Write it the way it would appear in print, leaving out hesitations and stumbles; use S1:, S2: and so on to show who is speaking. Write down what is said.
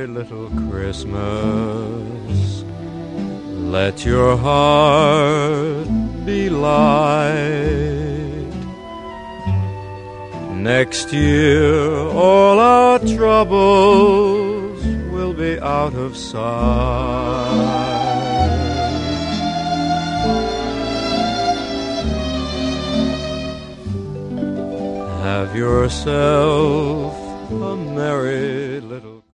S1: little Christmas. Let your heart be light. Next year all our troubles will be out of sight. Have yourself a merry little